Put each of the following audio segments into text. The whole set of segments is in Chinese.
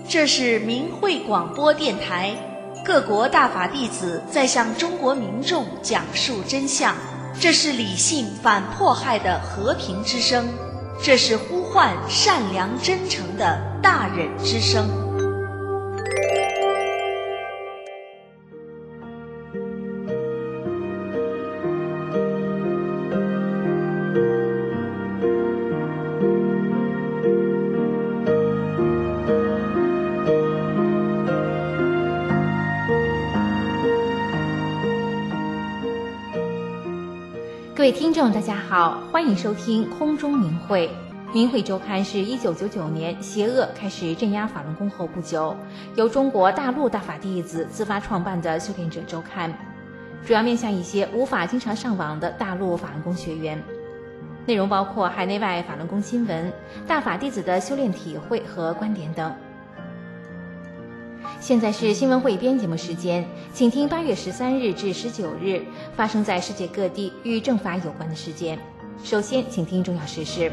这是明慧广播电台，各国大法弟子在向中国民众讲述真相，这是理性反迫害的和平之声，这是呼唤善良真诚的大忍之声。 各位听众大家好，欢迎收听空中明慧。明慧周刊是1999年邪恶开始镇压法轮功后不久，由中国大陆大法弟子自发创办的修炼者周刊，主要面向一些无法经常上网的大陆法轮功学员。内容包括海内外法轮功新闻、大法弟子的修炼体会和观点等。现在是新闻汇编节目时间，请听8月13日至19日发生在世界各地与正法有关的事件。首先，请听重要时事。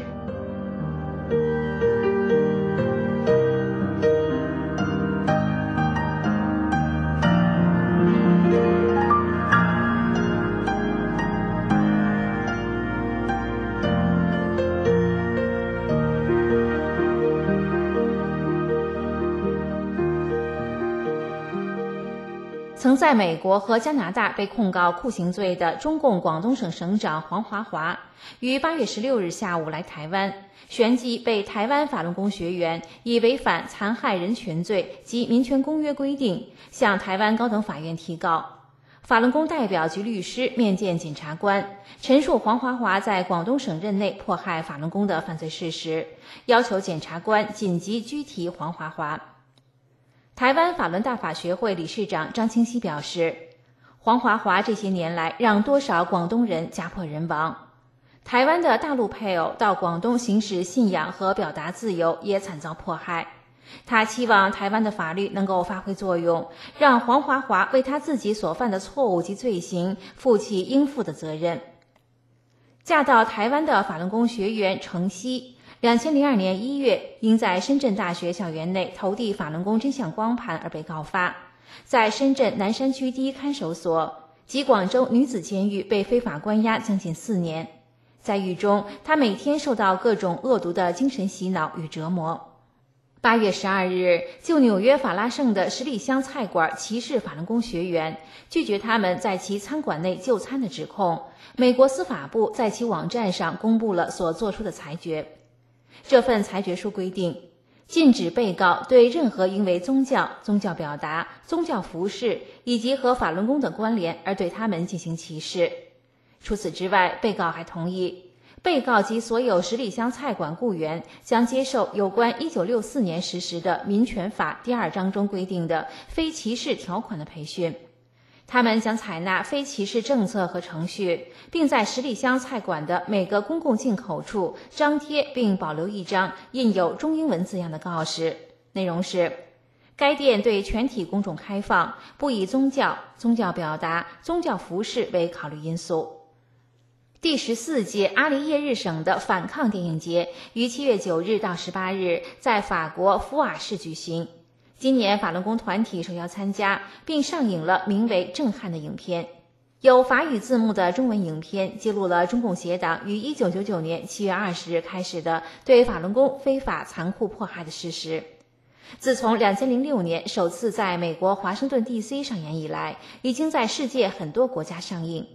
曾在美国和加拿大被控告酷刑罪的中共广东省省长黄华华，于8月16日下午来台湾，旋即被台湾法轮功学员以违反残害人权罪及民权公约规定，向台湾高等法院提告。法轮功代表及律师面见检察官，陈述黄华华在广东省任内迫害法轮功的犯罪事实，要求检察官紧急拘提黄华华。台湾法轮大法学会理事长张清熙表示，黄华华这些年来让多少广东人家破人亡，台湾的大陆配偶到广东行使信仰和表达自由也惨遭迫害。他期望台湾的法律能够发挥作用，让黄华华为他自己所犯的错误及罪行负起应负的责任。嫁到台湾的法轮功学员程曦2002年1月因在深圳大学校园内投递法轮功真相光盘而被告发，在深圳南山区第一看守所及广州女子监狱被非法关押将近4年。在狱中，她每天受到各种恶毒的精神洗脑与折磨。8月12日，就纽约法拉盛的十里香菜馆歧视法轮功学员，拒绝他们在其餐馆内就餐的指控，美国司法部在其网站上公布了所做出的裁决。这份裁决书规定，禁止被告对任何因为宗教、宗教表达、宗教服饰以及和法轮功的关联而对他们进行歧视。除此之外，被告还同意，被告及所有十里香菜馆雇员将接受有关1964年实施的民权法第2章中规定的非歧视条款的培训。他们将采纳非歧视政策和程序，并在十里香菜馆的每个公共进口处张贴并保留一张印有中英文字样的告示，内容是：该店对全体公众开放，不以宗教、宗教表达、宗教服饰为考虑因素。第14届阿里耶日省的反抗电影节于7月9日到18日在法国福瓦市举行。今年法轮功团体受邀参加，并上映了名为《震撼》的影片。有法语字幕的中文影片记录了中共邪党于1999年7月20日开始的对法轮功非法残酷迫害的事实。自从2006年首次在美国华盛顿 DC 上演以来，已经在世界很多国家上映。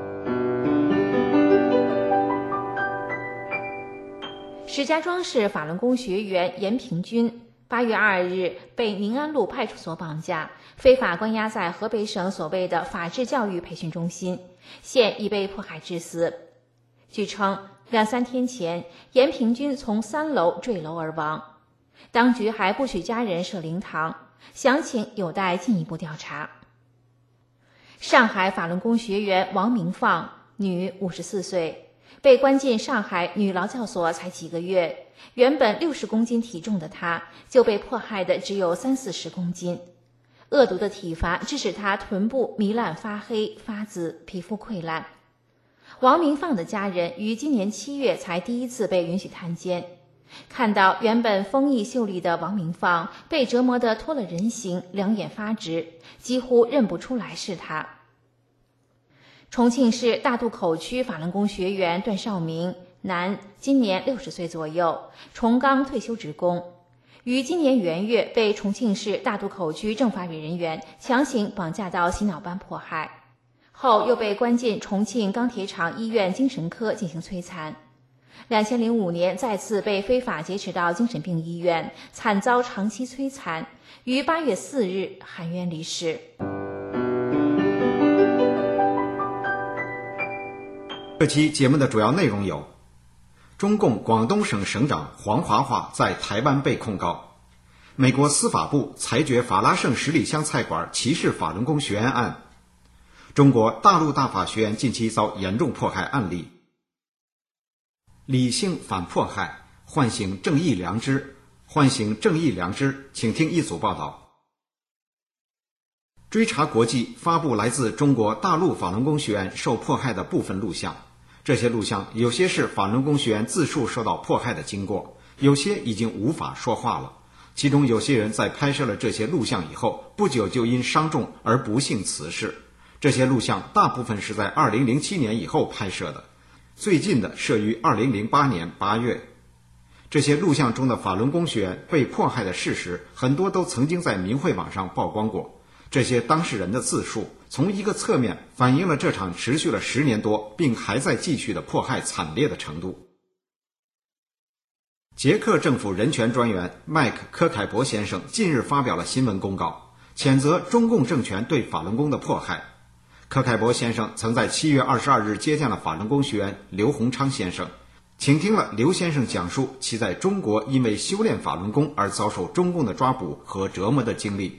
石家庄市法轮功学员严平军8月2日被宁安路派出所绑架，非法关押在河北省所谓的法治教育培训中心，现已被迫害致死。据称，2-3天前，严平军从3楼坠楼而亡。当局还不许家人设灵堂，详情有待进一步调查。上海法轮功学员王明放，女，54岁，被关进上海女劳教所才几个月，原本60公斤体重的她就被迫害的只有30-40公斤。恶毒的体罚致使她臀部糜烂发黑发紫，皮肤溃烂。王明放的家人于今年7月才第一次被允许探监。 看到原本丰腴秀丽的王明芳被折磨得脱了人形，两眼发直，几乎认不出来是他。重庆市大渡口区法轮功学员段少明，男，今年60岁左右，重钢退休职工，于今年元月被重庆市大渡口区政法委人员强行绑架到洗脑班迫害，后又被关进重庆钢铁厂医院精神科进行摧残。2005年再次被非法劫持到精神病医院，惨遭长期摧残，于8月4日含冤离世。 这期节目的主要内容有：中共广东省省长黄华华在台湾被控告；美国司法部裁决法拉盛十里香菜馆歧视法轮功学员案；中国大陆大法学院近期遭严重迫害案例。理性反迫害，唤醒正义良知，唤醒正义良知，请听一组报道。追查国际发布来自中国大陆法轮功学员受迫害的部分录像，这些录像有些是法轮功学员自述受到迫害的经过，有些已经无法说话了。其中有些人在拍摄了这些录像以后，不久就因伤重而不幸辞世。这些录像大部分是在2007年以后拍摄的，最近的摄于2008年8月。这些录像中的法轮功学员被迫害的事实，很多都曾经在明慧网上曝光过。这些当事人的自述，从一个侧面反映了这场持续了10年多并还在继续的迫害惨烈的程度。捷克政府人权专员麦克·科凯伯先生近日发表了新闻公告，谴责中共政权对法轮功的迫害。科凯伯先生曾在7月22日接见了法轮功学员刘洪昌先生，倾听了刘先生讲述其在中国因为修炼法轮功而遭受中共的抓捕和折磨的经历。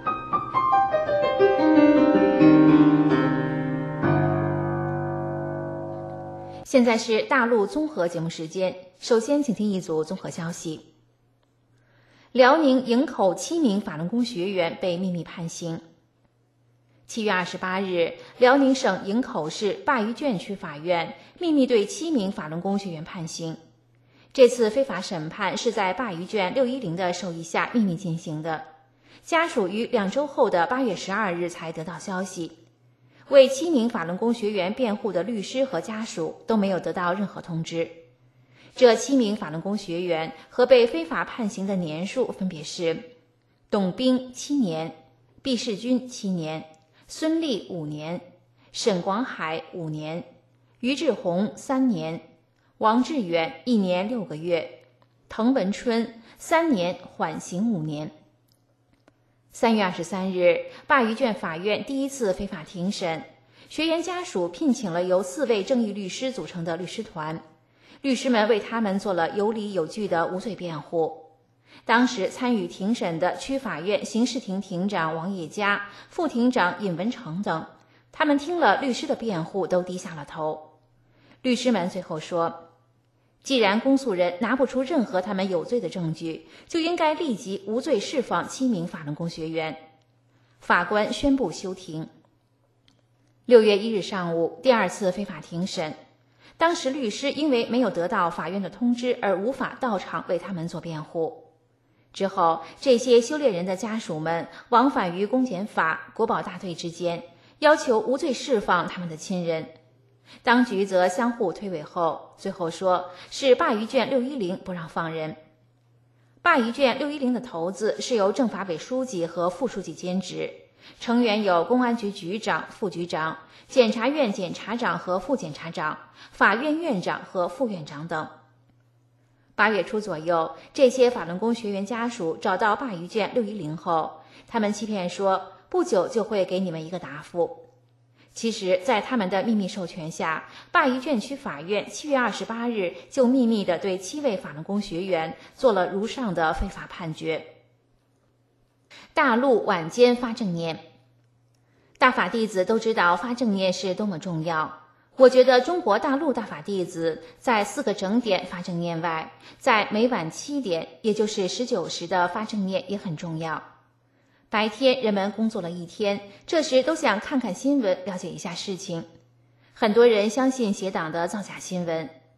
现在是大陆综合节目时间，首先请听一组综合消息。辽宁营口7名法轮功学员被秘密判刑。7月28日，辽宁省营口市鲅鱼圈区法院秘密对7名法轮功学员判刑。这次非法审判是在鲅鱼圈610的授意下秘密进行的，家属于2周后的8月12日才得到消息。为7名法轮功学员辩护的律师和家属都没有得到任何通知。这7名法轮功学员和被非法判刑的年数分别是：董兵7年，毕世军7年，孙立5年，沈广海5年，于志宏3年，王志远1年6个月，滕文春3年缓刑5年。3月23日，鲅鱼圈法院第一次非法庭审，学员家属聘请了由4位正义律师组成的律师团，律师们为他们做了有理有据的无罪辩护。当时参与庭审的区法院刑事庭庭长王业佳、副庭长尹文成等，他们听了律师的辩护都低下了头。律师们最后说，既然公诉人拿不出任何他们有罪的证据，就应该立即无罪释放7名法轮功学员。法官宣布休庭。6月1日上午，第2次非法庭审，当时律师因为没有得到法院的通知而无法到场为他们做辩护。之后，这些修炼人的家属们往返于公检法、国保大队之间，要求无罪释放他们的亲人。当局则相互推诿后，最后说是鲅鱼圈610不让放人。鲅鱼圈610的头子是由政法委书记和副书记兼职，成员有公安局局长、副局长、检察院检察长和副检察长、法院院长和副院长等。8月初左右，这些法轮功学员家属找到鲅鱼圈610后，他们欺骗说不久就会给你们一个答复。其实，在他们的秘密授权下，鲅鱼圈区法院7月28日就秘密地对7位法轮功学员做了如上的非法判决。大陆晚间发正念。大法弟子都知道发正念是多么重要，我觉得中国大陆大法弟子在4个整点发正念外，在每晚7点，也就是19时的发正念也很重要。白天人们工作了一天，这时都想看看新闻，了解一下事情。很多人相信邪党的造假新闻。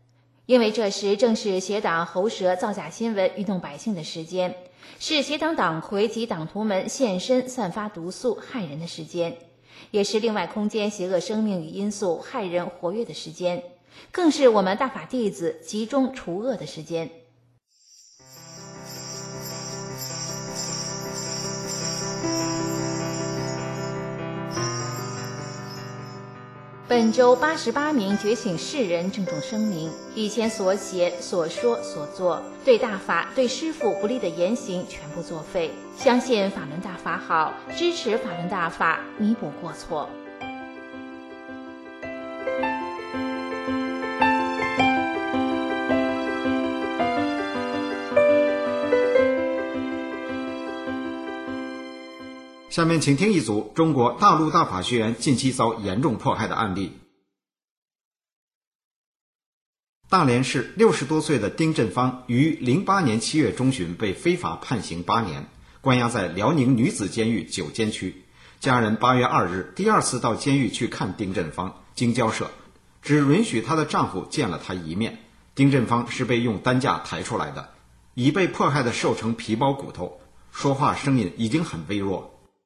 因为这时正是邪党喉舌造假新闻愚弄百姓的时间，是邪党党魁及党徒们现身散发毒素害人的时间，也是另外空间邪恶生命与因素害人活跃的时间，更是我们大法弟子集中除恶的时间。本周88名觉醒世人郑重声明，以前所写、所说、所做，对大法、对师父不利的言行全部作废，相信法轮大法好，支持法轮大法，弥补过错。 下面请听一组中国大陆大法学员近期遭严重迫害的案例。大连市60多岁的丁振芳于08年7月中旬被非法判刑8年，关押在辽宁女子监狱9监区。家人8月2日第二次到监狱去看丁振芳，经交涉，只允许她的丈夫见了她一面。丁振芳是被用担架抬出来的，已被迫害的瘦成皮包骨头，说话声音已经很微弱。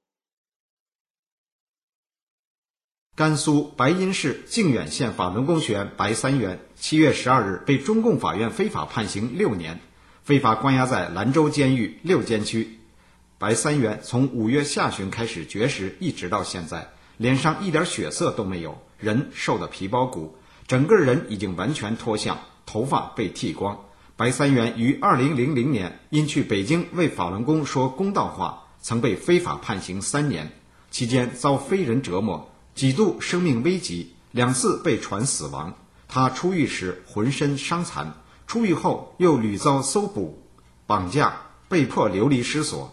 甘肃白阴市靖远县法轮功学员白三元7月12日被中共法院非法判刑6年，非法关押在兰州监狱6监区。白三元从5月下旬开始绝食，一直到现在，脸上一点血色都没有，人瘦得皮包骨，整个人已经完全脱相，头发被剃光。白三元于2000年因去北京为法轮功说公道话，曾被非法判刑3年，期间遭非人折磨，几度生命危急，2次被传死亡。他出狱时浑身伤残，出狱后又屡遭搜捕、绑架，被迫流离失所。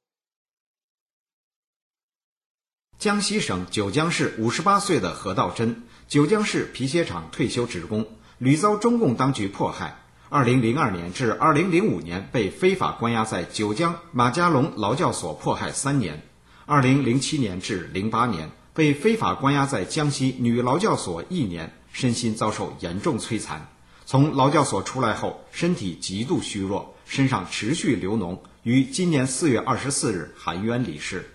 江西省九江市58岁的何道真，九江市皮鞋厂退休职工，屡遭中共当局迫害。2002年至2005年被非法关押在九江马家龙劳教所迫害3年。2007年至08年被非法关押在江西女劳教所1年，身心遭受严重摧残。从劳教所出来后，身体极度虚弱，身上持续流脓，于今年4月24日含冤离世。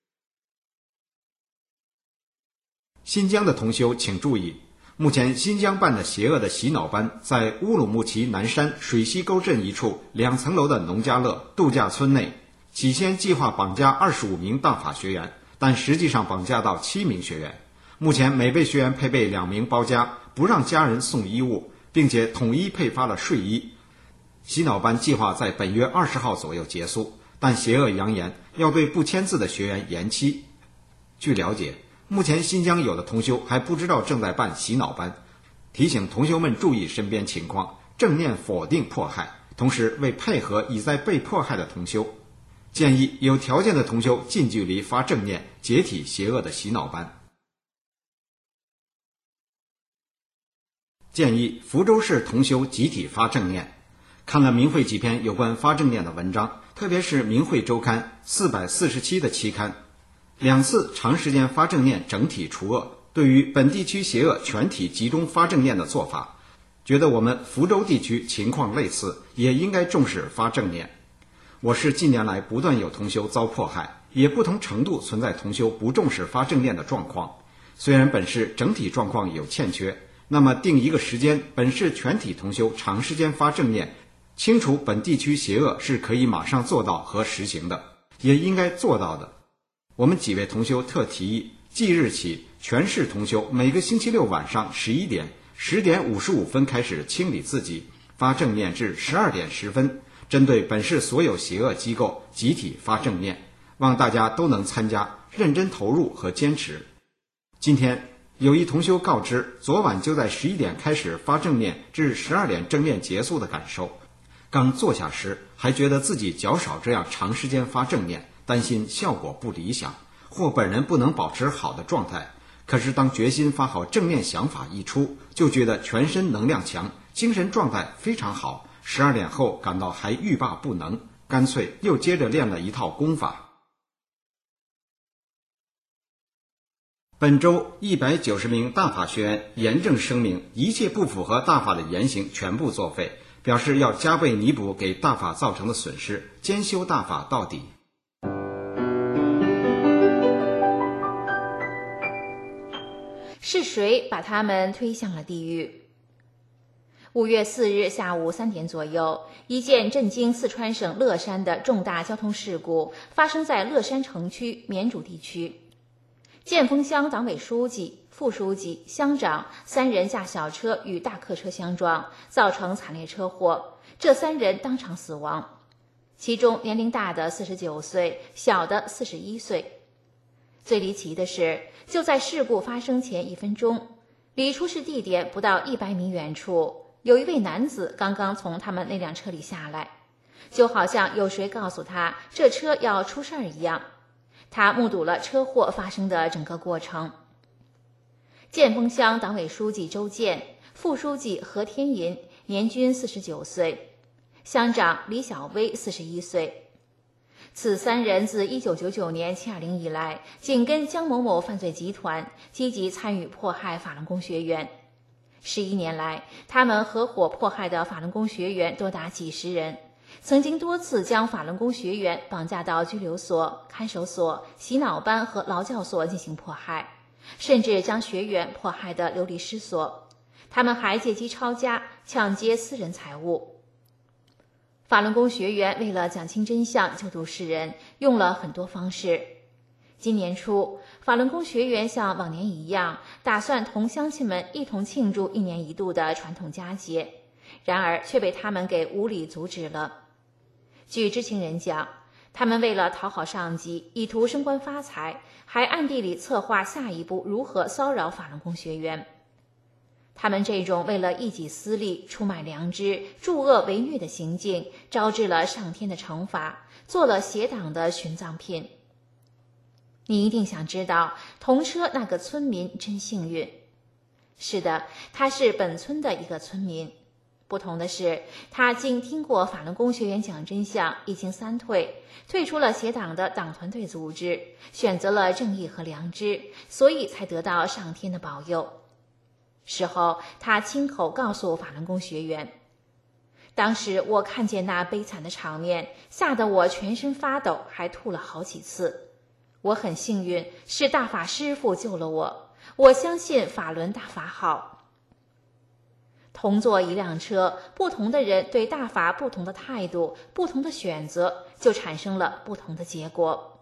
新疆的同修请注意，目前新疆办的邪恶的洗脑班在乌鲁木齐南山水西沟镇一处2层楼的农家乐度假村内，起先计划绑架25名大法学员，但实际上绑架到7名学员。目前每位学员配备2名包家，不让家人送衣物，并且统一配发了睡衣。洗脑班计划在本月20号左右结束，但邪恶扬言要对不签字的学员延期。据了解，目前新疆有的同修还不知道正在办洗脑班，提醒同修们注意身边情况，正面否定迫害，同时为配合已在被迫害的同修，建议有条件的同修近距离发正念，解体邪恶的洗脑班。建议福州市同修集体发正念。看了明慧几篇有关发正念的文章，特别是明慧周刊447的期刊，2次长时间发正念整体除恶，对于本地区邪恶全体集中发正念的做法，觉得我们福州地区情况类似，也应该重视发正念。我市近年来不断有同修遭迫害，也不同程度存在同修不重视发正念的状况。虽然本市整体状况有欠缺，那么定一个时间，本市全体同修长时间发正念，清除本地区邪恶是可以马上做到和实行的，也应该做到的。我们几位同修特提议，即日起全市同修每个星期六晚上11点10点55分开始清理自己，发正念至12点10分，针对本市所有邪恶机构集体发正念，望大家都能参加，认真投入和坚持。今天有一同修告知，昨晚就在11点开始发正念至12点正念结束的感受。刚坐下时还觉得自己较少这样长时间发正念，担心效果不理想，或本人不能保持好的状态。可是当决心发好正念想法一出，就觉得全身能量强，精神状态非常好。12点后感到还欲罢不能，干脆又接着练了一套功法。 本周190名大法学员严正声明，一切不符合大法的言行全部作废，表示要加倍弥补给大法造成的损失，兼修大法到底。 是谁把他们推向了地狱？5月4日下午3点左右，一件震惊四川省乐山的重大交通事故发生在乐山城区绵竹地区。建丰乡党委书记、副书记、乡长3人驾小车与大客车相撞，造成惨烈车祸，这3人当场死亡，其中年龄大的49岁，小的41岁。最离奇的是，就在事故发生前1分钟，离出事地点不到100米远处，有一位男子刚刚从他们那辆车里下来，就好像有谁告诉他这车要出事儿一样。他目睹了车祸发生的整个过程。建丰乡党委书记周建、副书记何天银年均49岁，乡长李小薇41岁。此3人自1999年720以来，紧跟江某某犯罪集团，积极参与迫害法轮功学员。11年来，他们合伙迫害的法轮功学员多达几十人，曾经多次将法轮功学员绑架到拘留所、看守所、洗脑班和劳教所进行迫害，甚至将学员迫害得流离失所。他们还借机抄家、抢劫私人财物。法轮功学员为了讲清真相、救度世人，用了很多方式。今年初，法轮功学员像往年一样，打算同乡亲们一同庆祝1年1度的传统佳节，然而却被他们给无理阻止了。据知情人讲，他们为了讨好上级，以图升官发财，还暗地里策划下一步如何骚扰法轮功学员。他们这种为了一己私利、出卖良知、助恶为虐的行径，招致了上天的惩罚，做了邪党的殉葬品。你一定想知道，同车那个村民真幸运。是的，他是本村的一个村民。不同的是，他经听过法轮功学员讲真相，一经3退，退出了邪党的党团队组织，选择了正义和良知，所以才得到上天的保佑。事后，他亲口告诉法轮功学员，当时我看见那悲惨的场面，吓得我全身发抖，还吐了好几次。我很幸运，是大法师父救了我，我相信法轮大法好。同坐一辆车，不同的人对大法不同的态度、不同的选择，就产生了不同的结果。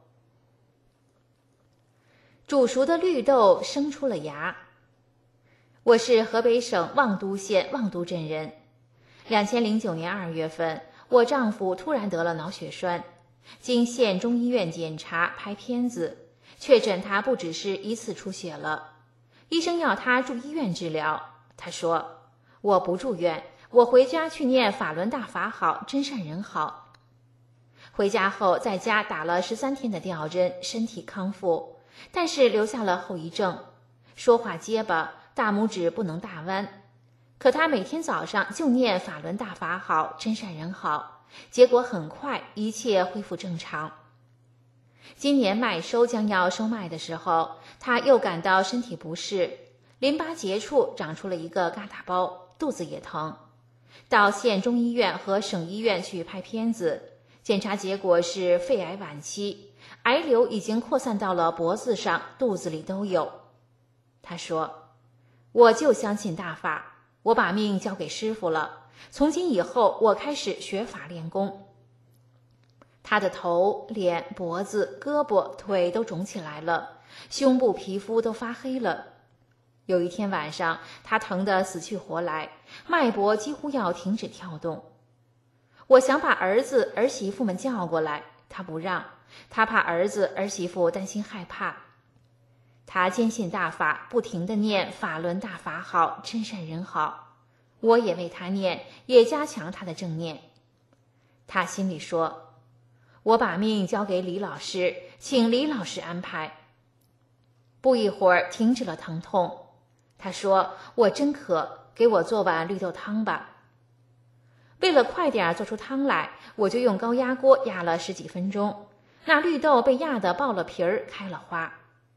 煮熟的绿豆生出了芽。我是河北省望都县望都镇人。2009年2月份，我丈夫突然得了脑血栓，经县中医院检查拍片子，确诊他不只是1次出血了。医生要他住医院治疗，他说：“我不住院，我回家去念法轮大法好，真善人好。”回家后在家打了13天的吊针，身体康复，但是留下了后遗症，说话结巴，大拇指不能大弯。可他每天早上就念法轮大法好，真善人好，结果很快一切恢复正常。今年麦收将要收麦的时候，他又感到身体不适，淋巴结处长出了一个疙瘩包，肚子也疼。到县中医院和省医院去拍片子，检查结果是肺癌晚期，癌瘤已经扩散到了脖子上、肚子里都有。他说：“我就相信大法，我把命交给师傅了，从今以后我开始学法练功。”他的头、脸、脖子、胳膊、腿都肿起来了，胸部皮肤都发黑了。有一天晚上，他疼得死去活来，脉搏几乎要停止跳动。我想把儿子儿媳妇们叫过来，他不让，他怕儿子儿媳妇担心害怕。他坚信大法，不停地念法轮大法好，真善人好。我也为他念，也加强他的正念。他心里说：“我把命交给李老师，请李老师安排。”不一会儿停止了疼痛。他说：“我真渴，给我做碗绿豆汤吧。”为了快点做出汤来，我就用高压锅压了10几分钟，那绿豆被压得爆了皮儿，开了花。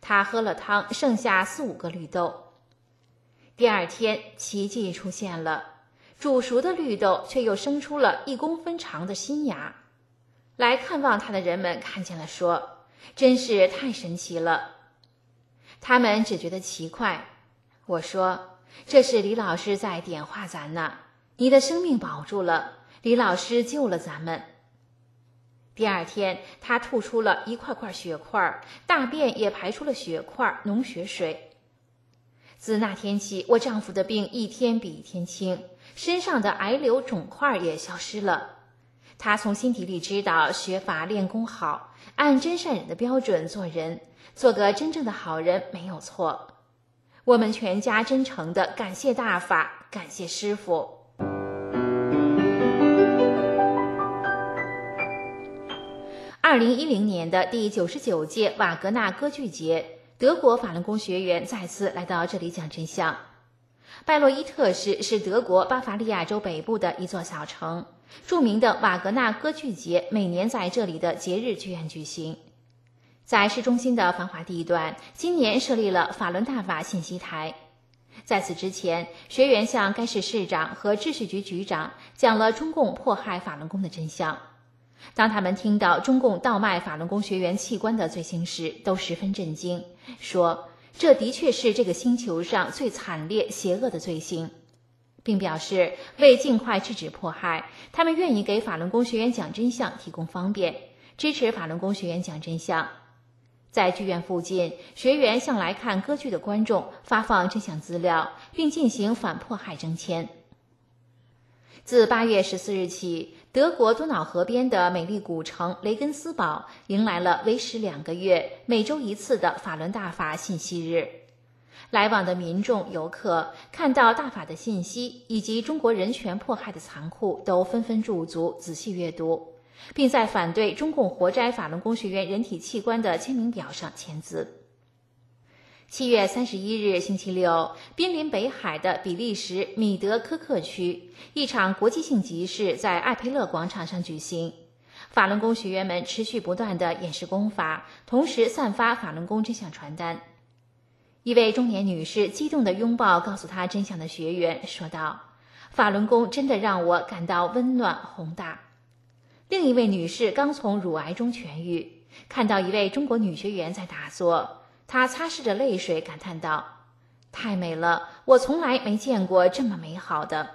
他喝了汤，剩下4、5个绿豆。第二天，奇迹出现了，煮熟的绿豆却又生出了1公分长的新芽。来看望他的人们看见了，说：“真是太神奇了。”他们只觉得奇怪。我说：“这是李老师在点化咱呢，你的生命保住了，李老师救了咱们。”第二天，他吐出了1块块血块，大便也排出了血块、脓血水。自那天起，我丈夫的病一天比一天轻，身上的癌瘤肿块也消失了。他从心底里知道学法练功好，按真善忍的标准做人，做个真正的好人没有错。我们全家真诚地感谢大法，感谢师父。2010年的第99届瓦格纳歌剧节，德国法轮功学员再次来到这里讲真相。拜洛伊特市是德国巴伐利亚州北部的一座小城，著名的瓦格纳歌剧节每年在这里的节日剧院举行。在市中心的繁华地段，今年设立了法轮大法信息台。在此之前，学员向该市市长和秩序局局长讲了中共迫害法轮功的真相。当他们听到中共倒卖法轮功学员器官的罪行时，都十分震惊，说这的确是这个星球上最惨烈邪恶的罪行，并表示为尽快制止迫害，他们愿意给法轮功学员讲真相提供方便，支持法轮功学员讲真相。在剧院附近，学员向来看歌剧的观众发放真相资料，并进行反迫害征签。自8月14日起，德国多瑙河边的美丽古城雷根斯堡迎来了为时2个月、每周1次的法轮大法信息日。来往的民众、游客看到大法的信息以及中国人权迫害的残酷，都纷纷驻足仔细阅读，并在反对中共活摘法轮功学员人体器官的签名表上签字。7月31日星期六，濒临北海的比利时米德科克区，一场国际性集市在艾佩勒广场上举行。法轮功学员们持续不断地演示功法，同时散发法轮功真相传单。一位中年女士激动地拥抱告诉她真相的学员，说道：“法轮功真的让我感到温暖宏大。”另一位女士刚从乳癌中痊愈，看到一位中国女学员在打坐，她擦拭着泪水感叹道：“太美了，我从来没见过这么美好的。”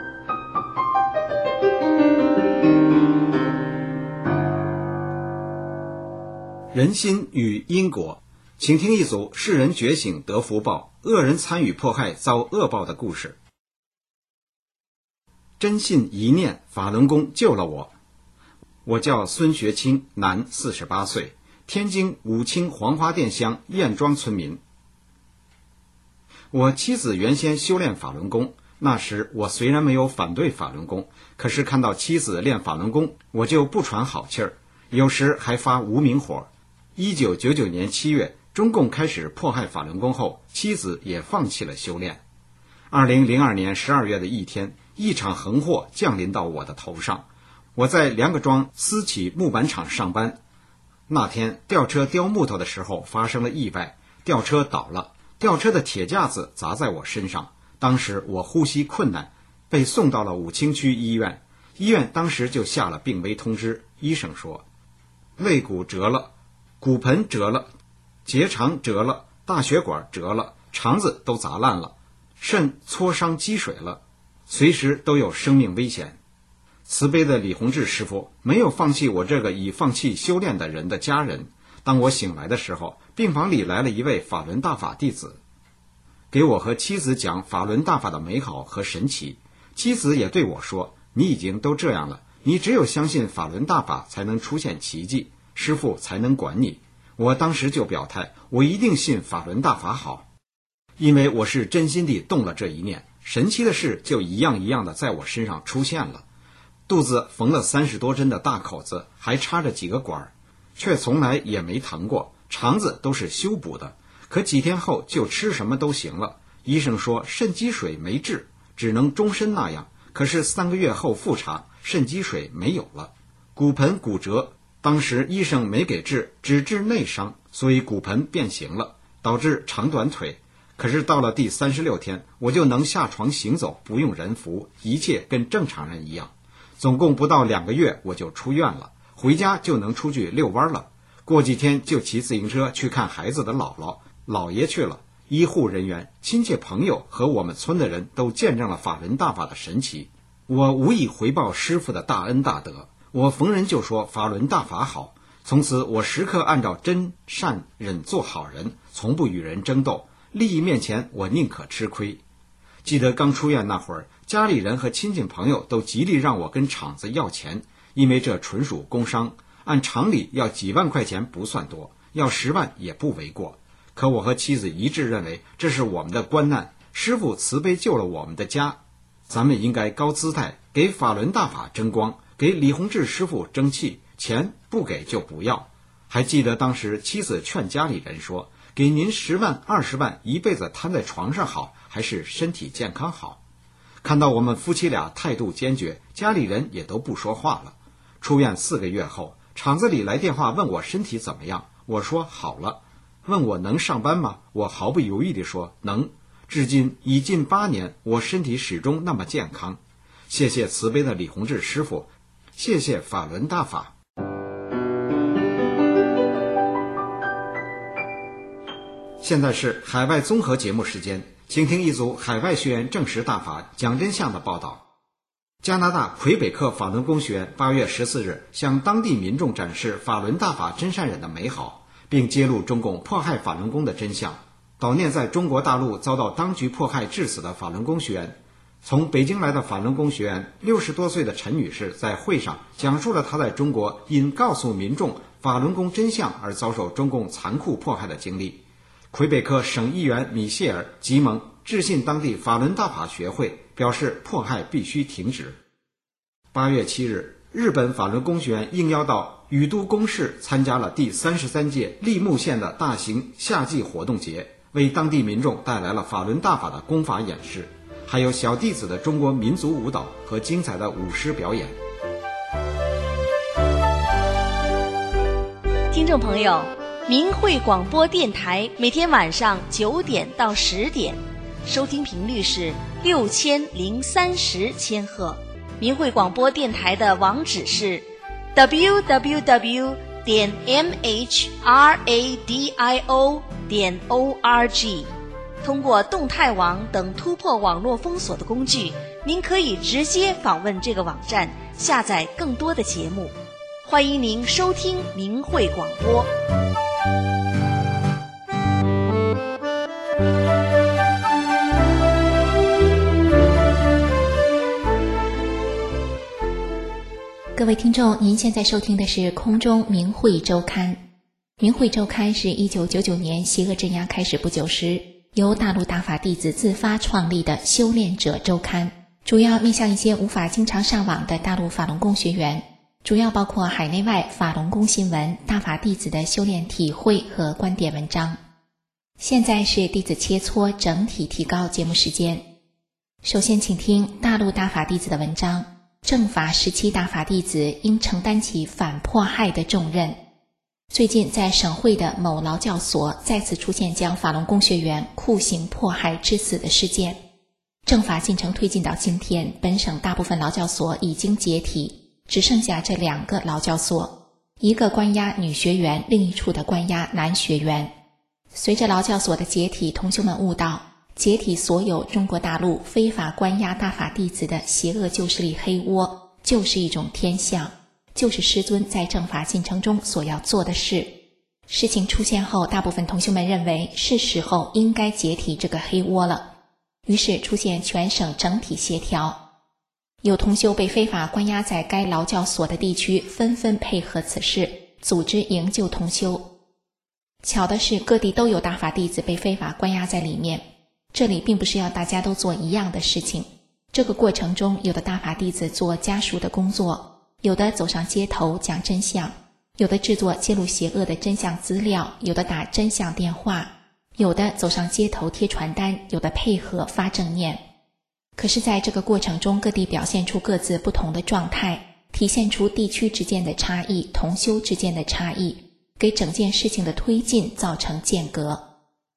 人心与因果，请听一组世人觉醒得福报，恶人参与迫害遭恶报的故事。真信一念，法轮功救了我。我叫孙学清，男，48岁，天津武清黄花店乡燕庄村民。我妻子原先修炼法轮功，那时我虽然没有反对法轮功，可是看到妻子练法轮功，我就不喘好气儿，有时还发无名火。1999年7月，中共开始迫害法轮功后，妻子也放弃了修炼。2002年12月的一天，一场横祸降临到我的头上。我在梁各庄私企木板厂上班，那天吊车吊木头的时候发生了意外，吊车倒了，吊车的铁架子砸在我身上，当时我呼吸困难，被送到了武清区医院。医院当时就下了病危通知，医生说肋骨折了，骨盆折了，结肠折了，大血管折了，肠子都砸烂了，肾挫伤积水了，随时都有生命危险。慈悲的李洪志师傅没有放弃我这个已放弃修炼的人的家人。当我醒来的时候，病房里来了一位法轮大法弟子，给我和妻子讲法轮大法的美好和神奇。妻子也对我说，你已经都这样了，你只有相信法轮大法才能出现奇迹，师父才能管你。我当时就表态，我一定信法轮大法好，因为我是真心地动了这一念，神奇的事就一样一样的在我身上出现了。肚子缝了30多针的大口子，还插着几个管，却从来也没疼过，肠子都是修补的，可几天后就吃什么都行了。医生说肾积水没治，只能终身那样，可是3个月后复查，肾积水没有了。骨盆骨折，当时医生没给治，只治内伤，所以骨盆变形了， 导致长短腿。可是到了第36天，我就能下床行走，不用人扶，一切跟正常人一样。总共不到2个月我就出院了，回家就能出去遛弯了。过几天就骑自行车去看孩子的姥姥、姥爷去了。医护人员、亲戚朋友和我们村的人都见证了法轮大法的神奇。我无以回报师父的大恩大德，我逢人就说法轮大法好。从此我时刻按照真善忍做好人，从不与人争斗，利益面前我宁可吃亏。记得刚出院那会儿，家里人和亲戚朋友都极力让我跟厂子要钱，因为这纯属工伤，按常理要几万块钱不算多，要10万也不为过。可我和妻子一致认为这是我们的官难，师父慈悲救了我们的家，咱们应该高姿态给法轮大法争光，给李洪志师父争气，钱不给就不要。还记得当时妻子劝家里人说，给您10万20万一辈子瘫在床上好，还是身体健康好。看到我们夫妻俩态度坚决，家里人也都不说话了。出院4个月后，厂子里来电话问我身体怎么样，我说好了。问我能上班吗？我毫不犹豫地说能。至今已近8年，我身体始终那么健康。谢谢慈悲的李洪志师傅，谢谢法轮大法。现在是海外综合节目时间，请听一组海外学员证实大法讲真相的报道。加拿大魁北克法轮功学院8月14日向当地民众展示法轮大法真善忍的美好，并揭露中共迫害法轮功的真相，悼念在中国大陆遭到当局迫害致死的法轮功学员。从北京来的法轮功学员60多岁的陈女士在会上讲述了她在中国因告诉民众法轮功真相而遭受中共残酷迫害的经历。魁北克省议员米歇尔·吉蒙致信当地法轮大法学会，表示迫害必须停止。8月7日，日本法轮功学员应邀到宇都宫市参加了第33届立木县的大型夏季活动节，为当地民众带来了法轮大法的功法演示，还有小弟子的中国民族舞蹈和精彩的舞狮表演。 听众朋友，明慧广播电台每天晚上9点到10点，收听频率是6030千赫。明慧广播电台的网址是 www.mhradio.org。通过动态网等突破网络封锁的工具，您可以直接访问这个网站，下载更多的节目。欢迎您收听明慧广播。 各位听众，您现在收听的是空中明慧周刊。明慧周刊是1999年邪恶镇压开始不久时，由大陆大法弟子自发创立的修炼者周刊，主要面向一些无法经常上网的大陆法轮功学员，主要包括海内外法轮功新闻、大法弟子的修炼体会和观点文章。现在是弟子切磋整体提高节目时间。首先请听大陆大法弟子的文章，正法时期大法弟子应承担起反迫害的重任。最近在省会的某劳教所再次出现将法轮功学员酷刑迫害致死的事件。正法进程推进到今天，本省大部分劳教所已经解体，只剩下这2个劳教所，一个关押女学员，另一处的关押男学员。随着劳教所的解体，同修们悟到，解体所有中国大陆非法关押大法弟子的邪恶旧势力黑窝，就是一种天象，就是师尊在正法进程中所要做的事。事情出现后，大部分同修们认为是时候应该解体这个黑窝了，于是出现全省整体协调。有同修被非法关押在该劳教所的地区纷纷配合此事，组织营救同修。巧的是，各地都有大法弟子被非法关押在里面。这里并不是要大家都做一样的事情，这个过程中，有的大法弟子做家属的工作，有的走上街头讲真相，有的制作揭露邪恶的真相资料，有的打真相电话，有的走上街头贴传单，有的配合发正念。可是在这个过程中，各地表现出各自不同的状态，体现出地区之间的差异，同修之间的差异，给整件事情的推进造成间隔。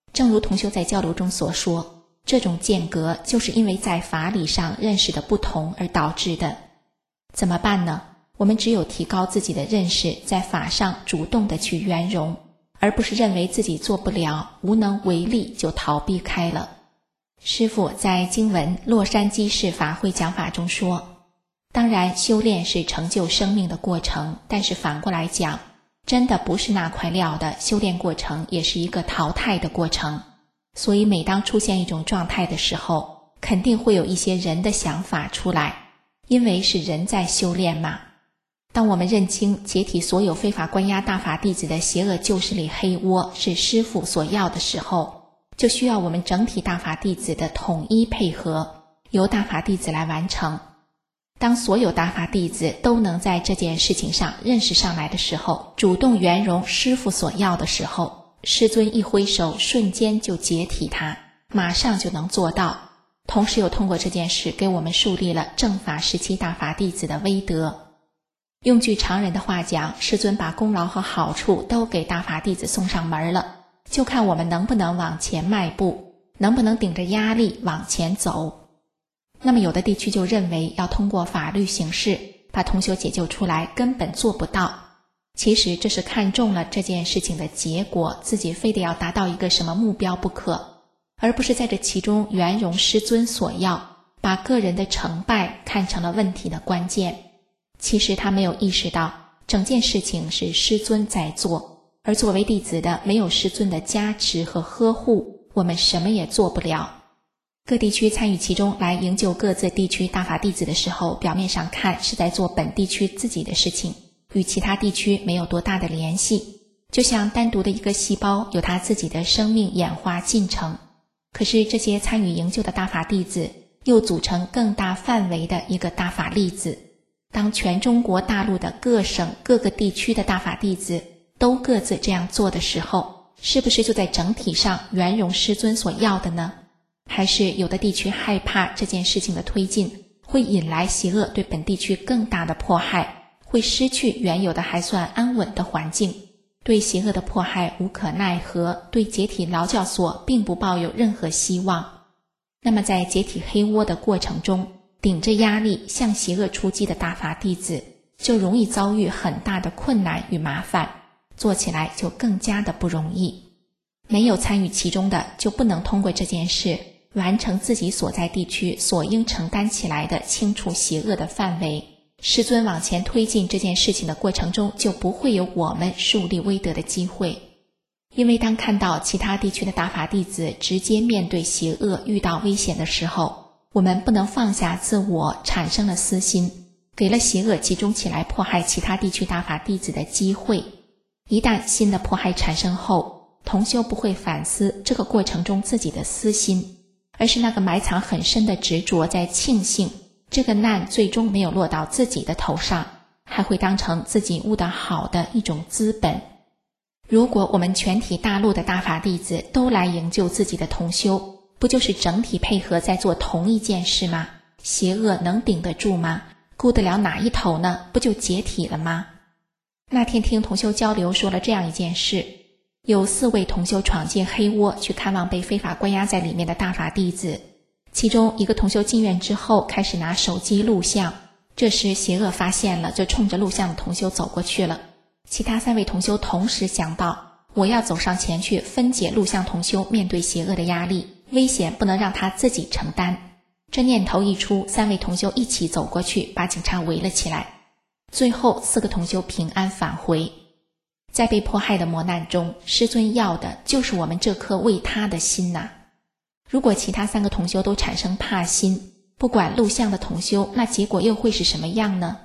正如同修在交流中所说，这种间隔就是因为在法理上认识的不同而导致的。怎么办呢？我们只有提高自己的认识，在法上主动地去圆融，而不是认为自己做不了，无能为力就逃避开了。师父在经文洛杉矶市法会讲法中说，当然修炼是成就生命的过程，但是反过来讲，真的不是那块料的修炼过程也是一个淘汰的过程。所以每当出现一种状态的时候，肯定会有一些人的想法出来，因为是人在修炼嘛。当我们认清解体所有非法关押大法弟子的邪恶旧势力黑窝是师父所要的时候，就需要我们整体大法弟子的统一配合，由大法弟子来完成。当所有大法弟子都能在这件事情上认识上来的时候，主动圆融师父所要的时候，师尊一挥手，瞬间就解体它，马上就能做到。同时又通过这件事给我们树立了正法时期大法弟子的威德。用句常人的话讲，师尊把功劳和好处都给大法弟子送上门了，就看我们能不能往前迈步，能不能顶着压力往前走。那么有的地区就认为要通过法律形式把同修解救出来，根本做不到。其实这是看中了这件事情的结果，自己非得要达到一个什么目标不可，而不是在这其中圆融师尊所要，把个人的成败看成了问题的关键。其实他没有意识到整件事情是师尊在做，而作为弟子的没有师尊的加持和呵护，我们什么也做不了。各地区参与其中来营救各自地区大法弟子的时候，表面上看是在做本地区自己的事情，与其他地区没有多大的联系，就像单独的一个细胞有它自己的生命演化进程。可是这些参与营救的大法弟子又组成更大范围的一个大法粒子。当全中国大陆的各省各个地区的大法弟子都各自这样做的时候，是不是就在整体上圆融师尊所要的呢？还是有的地区害怕这件事情的推进会引来邪恶对本地区更大的迫害，会失去原有的还算安稳的环境，对邪恶的迫害无可奈何，对解体劳教所并不抱有任何希望。那么在解体黑窝的过程中，顶着压力向邪恶出击的大法弟子就容易遭遇很大的困难与麻烦，做起来就更加的不容易。没有参与其中的就不能通过这件事完成自己所在地区所应承担起来的清除邪恶的范围，师尊往前推进这件事情的过程中就不会有我们树立威德的机会。因为当看到其他地区的大法弟子直接面对邪恶遇到危险的时候，我们不能放下自我，产生了私心，给了邪恶集中起来迫害其他地区大法弟子的机会。一旦新的迫害产生后，同修不会反思这个过程中自己的私心，而是那个埋藏很深的执着在庆幸这个难最终没有落到自己的头上，还会当成自己悟得好的一种资本。如果我们全体大陆的大法弟子都来营救自己的同修，不就是整体配合在做同一件事吗？邪恶能顶得住吗？顾得了哪一头呢？不就解体了吗？那天听同修交流说了这样一件事，有4位同修闯进黑窝去看望被非法关押在里面的大法弟子，其中一个同修进院之后开始拿手机录像，这时邪恶发现了，就冲着录像的同修走过去了。其他3位同修同时想到，我要走上前去分解录像同修面对邪恶的压力，危险不能让他自己承担。这念头一出，3位同修一起走过去，把警察围了起来。最后4个同修平安返回。在被迫害的磨难中，师尊要的就是我们这颗为他的心呐。如果其他3个同修都产生怕心，不管录像的同修，那结果又会是什么样呢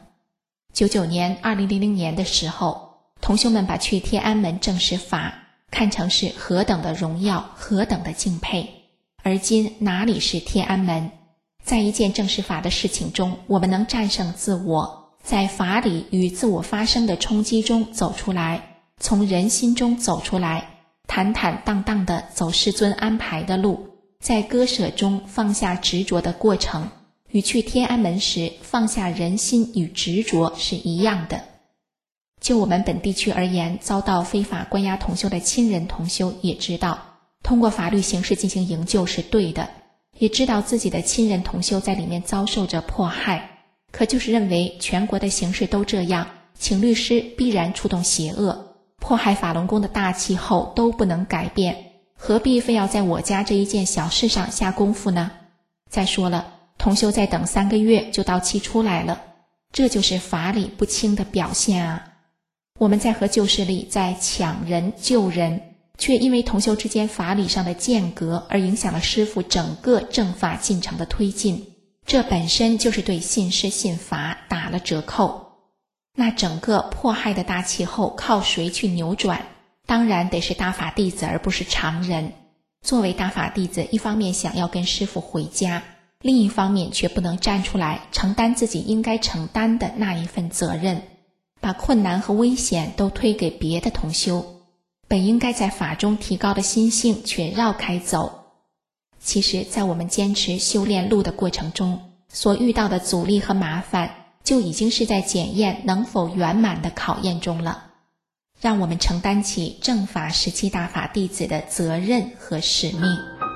？99年、2000年的时候，同修们把去天安门正视法看成是何等的荣耀，何等的敬佩。而今哪里是天安门？在一件正视法的事情中，我们能战胜自我，在法理与自我发生的冲击中走出来，从人心中走出来，坦坦荡荡地走师尊安排的路，在割舍中放下执着的过程，与去天安门时放下人心与执着是一样的。就我们本地区而言，遭到非法关押同修的亲人同修也知道，同通过法律形式进行营救是对的，也知道自己的亲人同修在里面遭受着迫害，可就是认为全国的形势都这样，请律师必然触动邪恶，迫害法轮功的大气候都不能改变，何必非要在我家这一件小事上下功夫呢？再说了，同修再等3个月就到期出来了，这就是法理不清的表现啊！我们在和旧势力在抢人救人，却因为同修之间法理上的间隔而影响了师父整个正法进程的推进，这本身就是对信师信法打了折扣。那整个迫害的大气候靠谁去扭转？当然得是大法弟子，而不是常人。作为大法弟子，一方面想要跟师父回家，另一方面却不能站出来承担自己应该承担的那一份责任，把困难和危险都推给别的同修，本应该在法中提高的心性却绕开走。其实在我们坚持修炼路的过程中，所遇到的阻力和麻烦，就已经是在检验能否圆满的考验中了。让我们承担起正法17大法弟子的责任和使命。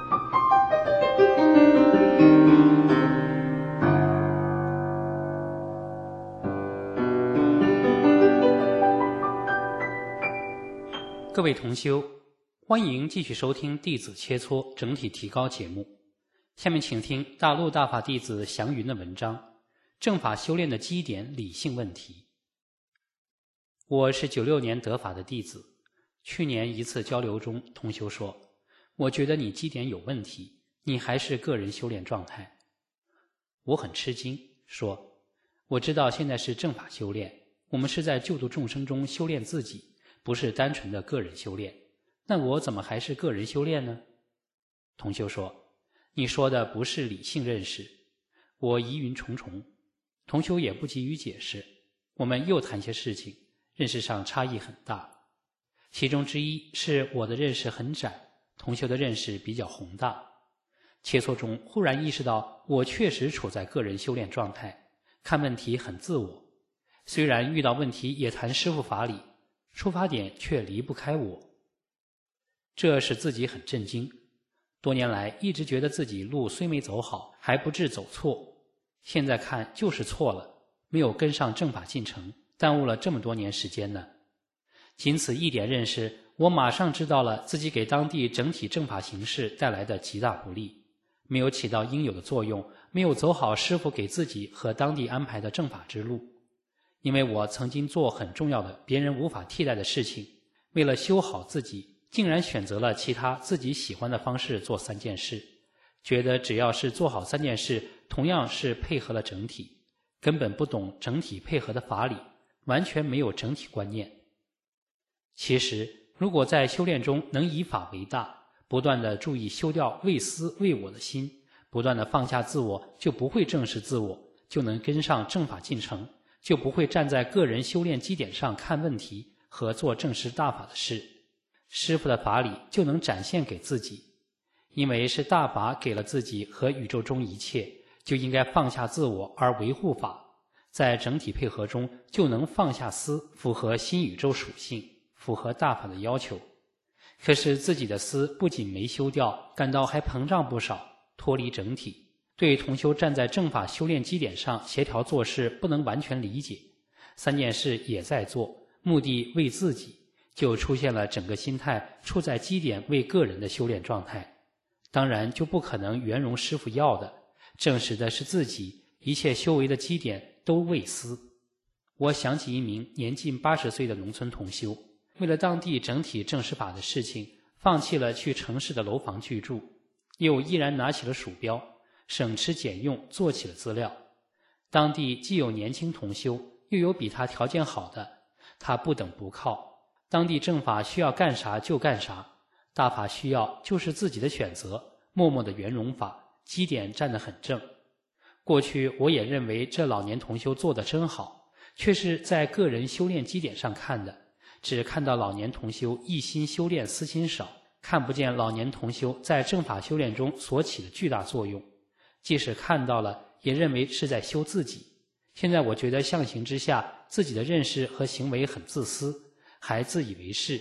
各位同修，欢迎继续收听弟子切磋整体提高节目。下面请听大陆大法弟子祥云的文章《正法修炼的基点理性问题》。我是96年得法的弟子，去年一次交流中，同修说，我觉得你基点有问题，你还是个人修炼状态。我很吃惊，说，我知道现在是正法修炼，我们是在救度众生中修炼自己，不是单纯的个人修炼，那我怎么还是个人修炼呢？同修说，你说的不是理性认识。我疑云重重，同修也不急于解释，我们又谈些事情，认识上差异很大。其中之一是我的认识很窄，同修的认识比较宏大。切磋中忽然意识到，我确实处在个人修炼状态，看问题很自我，虽然遇到问题也谈师父法理，出发点却离不开我，这使自己很震惊。多年来一直觉得自己路虽没走好，还不致走错，现在看就是错了，没有跟上正法进程，耽误了这么多年时间呢。仅此一点认识，我马上知道了自己给当地整体正法形势带来的极大不利，没有起到应有的作用，没有走好师父给自己和当地安排的正法之路。因为我曾经做很重要的别人无法替代的事情，为了修好自己，竟然选择了其他自己喜欢的方式做3件事，觉得只要是做好3件事，同样是配合了整体，根本不懂整体配合的法理，完全没有整体观念。其实如果在修炼中能以法为大，不断地注意修掉为私为我的心，不断地放下自我，就不会正视自我，就能跟上正法进程，就不会站在个人修炼基点上看问题和做正视大法的事，师父的法理就能展现给自己。因为是大法给了自己和宇宙中一切，就应该放下自我而维护法，在整体配合中就能放下私，符合新宇宙属性，符合大法的要求。可是自己的私不仅没修掉，感到还膨胀不少，脱离整体，对同修站在正法修炼基点上协调做事不能完全理解，3件事也在做，目的为自己，就出现了整个心态处在基点为个人的修炼状态，当然就不可能圆融师父要的，证实的是自己一切修为的基点都为私。我想起一名年近80岁的农村同修，为了当地整体正视法的事情，放弃了去城市的楼房居住，又依然拿起了鼠标，省吃俭用做起了资料。当地既有年轻同修，又有比他条件好的，他不等不靠，当地正法需要干啥就干啥，大法需要就是自己的选择，默默的圆融法，基点站得很正。过去我也认为这老年同修做得真好，却是在个人修炼基点上看的，只看到老年同修一心修炼私心少，看不见老年同修在正法修炼中所起的巨大作用，即使看到了也认为是在修自己。现在我觉得相形之下，自己的认识和行为很自私，还自以为是，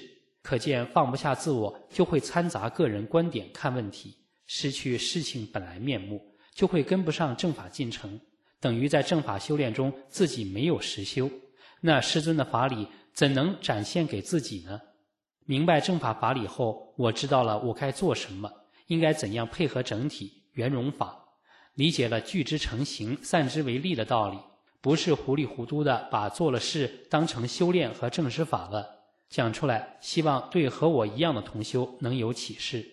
可见放不下自我，就会掺杂个人观点看问题，失去事情本来面目，就会跟不上正法进程，等于在正法修炼中自己没有实修。那师尊的法理怎能展现给自己呢？明白正法法理后，我知道了我该做什么，应该怎样配合整体圆融法，理解了聚之成形，散之为力的道理，不是糊里糊涂的把做了事当成修炼和正实法了。讲出来，希望对和我一样的同修能有启示。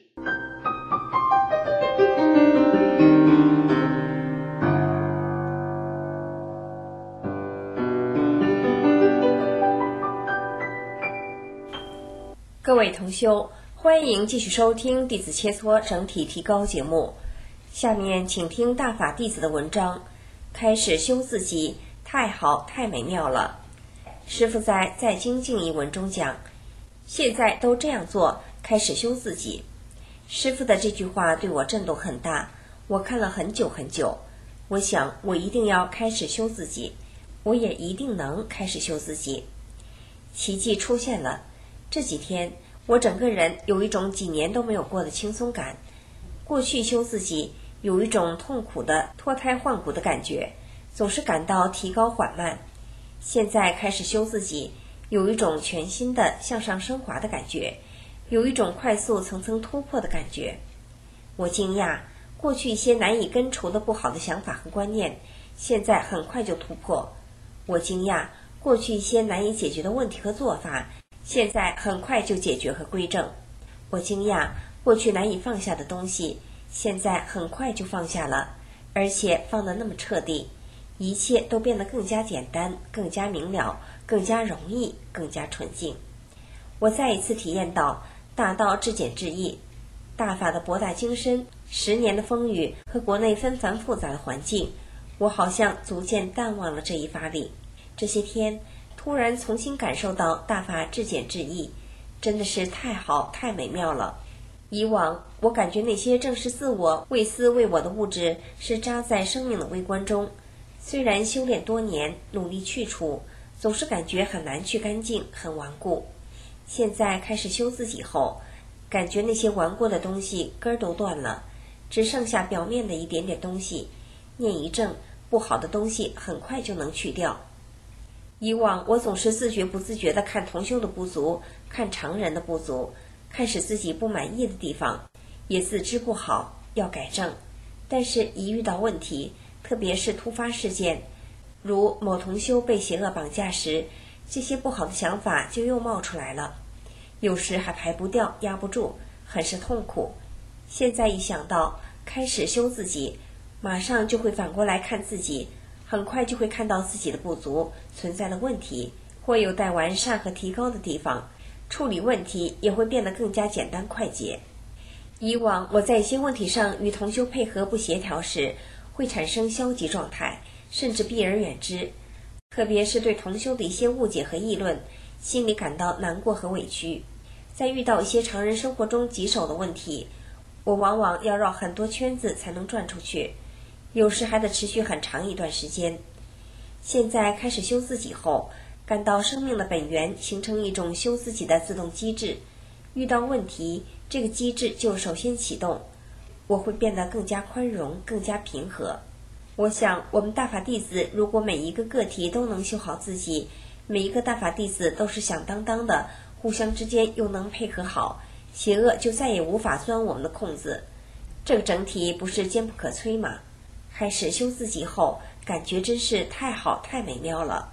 各位同修，欢迎继续收听弟子切磋整体提高节目。下面请听大法弟子的文章，开始修自己，太好太美妙了。师父在精进一文中讲，现在都这样做，开始修自己。师父的这句话对我震动很大，我看了很久很久，我想我一定要开始修自己，我也一定能开始修自己。奇迹出现了，这几天我整个人有一种几年都没有过的轻松感。过去修自己有一种痛苦的脱胎换骨的感觉，总是感到提高缓慢。现在开始修自己，有一种全新的向上升华的感觉，有一种快速层层突破的感觉。我惊讶，过去一些难以根除的不好的想法和观念，现在很快就突破。我惊讶，过去一些难以解决的问题和做法，现在很快就解决和归正。我惊讶，过去难以放下的东西，现在很快就放下了，而且放得那么彻底，一切都变得更加简单，更加明了，更加容易，更加纯净。我再一次体验到大道至简至易，大法的博大精深，10年的风雨和国内纷繁复杂的环境，我好像逐渐淡忘了这一法理。这些天突然重新感受到大法至简至易，真的是太好太美妙了。以往我感觉那些正是自我为私为我的物质是扎在生命的微观中，虽然修炼多年，努力去除，总是感觉很难去干净，很顽固。现在开始修自己后，感觉那些顽固的东西根儿都断了，只剩下表面的一点点东西，念一正，不好的东西很快就能去掉。以往我总是自觉不自觉地看同修的不足，看常人的不足，看使自己不满意的地方，也自知不好，要改正。但是一遇到问题，特别是突发事件，如某同修被邪恶绑架时，这些不好的想法就又冒出来了，有时还排不掉，压不住，很是痛苦。现在一想到开始修自己，马上就会反过来看自己，很快就会看到自己的不足，存在的问题，或有待完善和提高的地方，处理问题也会变得更加简单快捷。以往我在一些问题上与同修配合不协调时，会产生消极状态，甚至避而远之。特别是对同修的一些误解和议论，心里感到难过和委屈。在遇到一些常人生活中棘手的问题，我往往要绕很多圈子才能转出去，有时还得持续很长一段时间。现在开始修自己后，感到生命的本源形成一种修自己的自动机制，遇到问题，这个机制就首先启动，我会变得更加宽容，更加平和。我想我们大法弟子如果每一个个体都能修好自己，每一个大法弟子都是响当当的，互相之间又能配合好，邪恶就再也无法钻我们的空子。这个整体不是坚不可摧吗？开始修自己后，感觉真是太好太美妙了。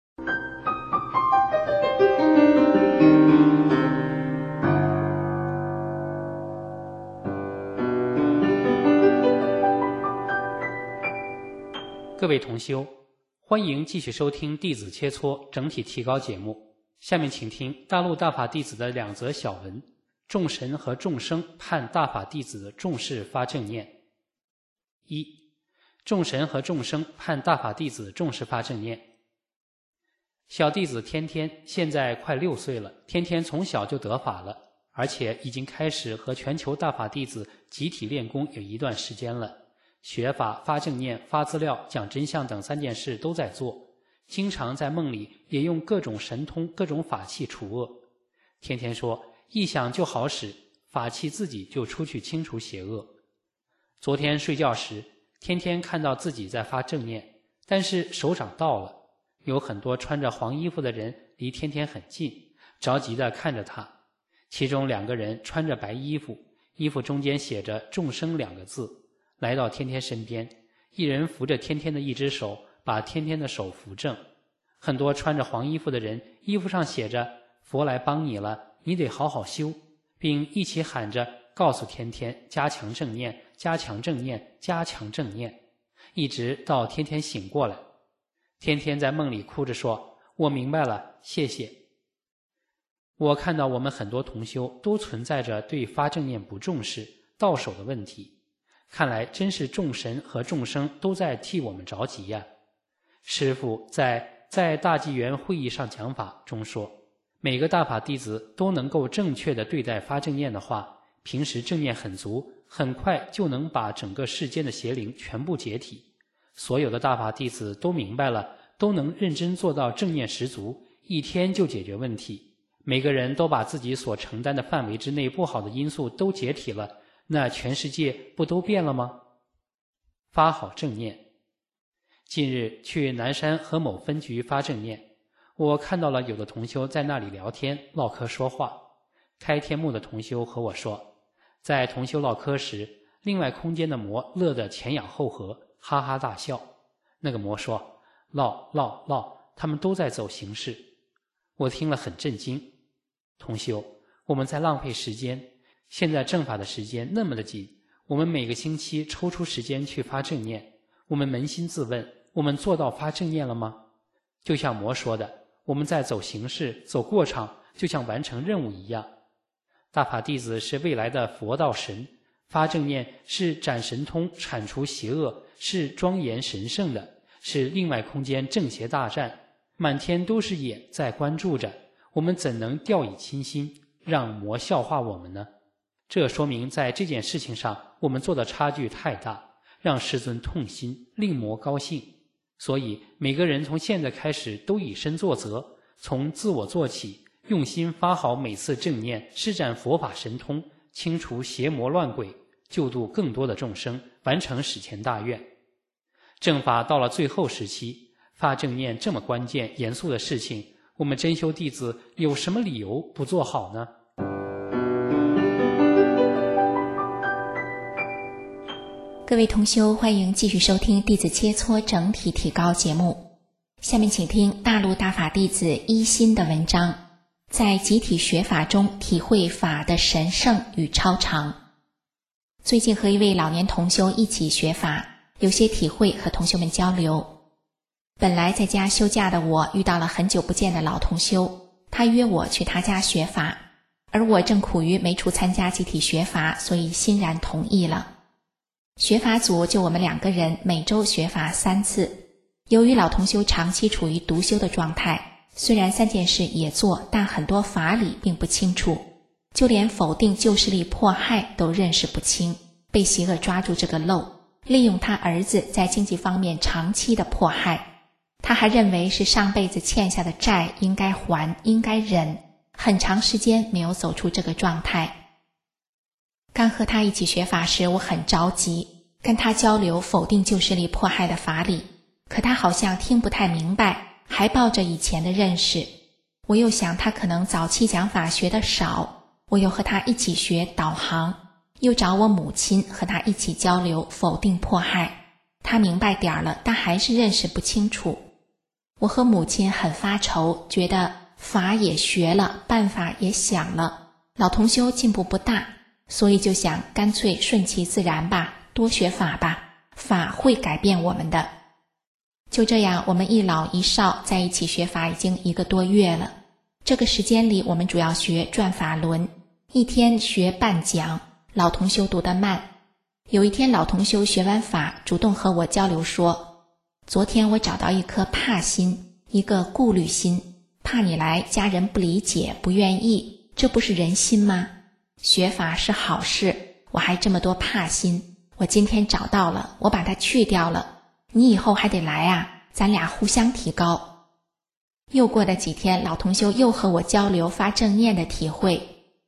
各位同修，欢迎继续收听弟子切磋整体提高节目。下面请听大陆大法弟子的2则小文：众神和众生盼大法弟子的重视发正念。1. 众神和众生盼大法弟子重视发正念。小弟子天天现在快6岁了，天天从小就得法了，而且已经开始和全球大法弟子集体练功有一段时间了。学法、发正念、发资料、讲真相等3件事都在做，经常在梦里也用各种神通、各种法器除恶。天天说一想就好使，法器自己就出去清除邪恶。昨天睡觉时，天天看到自己在发正念，但是手掌到了，有很多穿着黄衣服的人离天天很近，着急地看着他。其中2个人穿着白衣服，衣服中间写着众生2个字，来到天天身边，一人扶着天天的一只手，把天天的手扶正。很多穿着黄衣服的人，衣服上写着佛来帮你了，你得好好修，并一起喊着告诉天天加强正念，加强正念，加强正念，一直到天天醒过来。天天在梦里哭着说，我明白了，谢谢。我看到我们很多同修都存在着对发正念不重视、到手的问题，看来真是众神和众生都在替我们着急呀。师父在大纪元会议上讲法中说，每个大法弟子都能够正确地对待发正念的话，平时正念很足，很快就能把整个世间的邪灵全部解体。所有的大法弟子都明白了，都能认真做到正念十足，一天就解决问题。每个人都把自己所承担的范围之内不好的因素都解体了，那全世界不都变了吗？发好正念。近日去南山和某分局发正念，我看到了有的同修在那里聊天唠嗑说话。开天目的同修和我说，在同修唠嗑时，另外空间的魔乐得前仰后合，哈哈大笑。那个魔说，唠，他们都在走形式。我听了很震惊。同修，我们在浪费时间，现在正法的时间那么的紧，我们每个星期抽出时间去发正念，我们扪心自问，我们做到发正念了吗？就像魔说的，我们在走形式，走过场，就像完成任务一样。大法弟子是未来的佛道神，发正念是展神通，铲除邪恶，是庄严神圣的，是另外空间正邪大战，满天都是眼在关注着，我们怎能掉以轻心，让魔笑话我们呢？这说明在这件事情上我们做的差距太大，让世尊痛心，令魔高兴。所以每个人从现在开始都以身作则，从自我做起，用心发好每次正念，施展佛法神通，清除邪魔乱鬼，救度更多的众生，完成史前大愿。正法到了最后时期，发正念这么关键严肃的事情，我们真修弟子有什么理由不做好呢？ 各位同修，欢迎继续收听弟子切磋整体提高节目。下面请听大陆大法弟子一心的文章，在集体学法中体会法的神圣与超常。最近和一位老年同修一起学法，有些体会和同修们交流。本来在家休假的我遇到了很久不见的老同修，他约我去他家学法，而我正苦于没处参加集体学法，所以欣然同意了。学法组就我们2个人，每周学法3次。由于老同修长期处于独修的状态，虽然3件事也做，但很多法理并不清楚，就连否定救世力迫害都认识不清，被邪恶抓住这个漏，利用他儿子在经济方面长期的迫害。他还认为是上辈子欠下的债应该还，应该忍，很长时间没有走出这个状态。刚和他一起学法时，我很着急，跟他交流否定救世力迫害的法理，可他好像听不太明白，还抱着以前的认识。我又想他可能早期讲法学得少，我又和他一起学导航，又找我母亲和他一起交流否定迫害，他明白点了，但还是认识不清楚。我和母亲很发愁，觉得法也学了，办法也想了，老同修进步不大，所以就想干脆顺其自然吧，多学法吧，法会改变我们的。就这样，我们一老一少在一起学法已经1个多月了。这个时间里，我们主要学转法轮，一天学半讲，老同修读得慢。有一天，老同修学完法，主动和我交流说，昨天我找到一颗怕心，一个顾虑心，怕你来，家人不理解，不愿意，这不是人心吗？学法是好事，我还这么多怕心，我今天找到了，我把它去掉了，你以后还得来啊，咱俩互相提高。又过了几天，老同修又和我交流发正念的体会。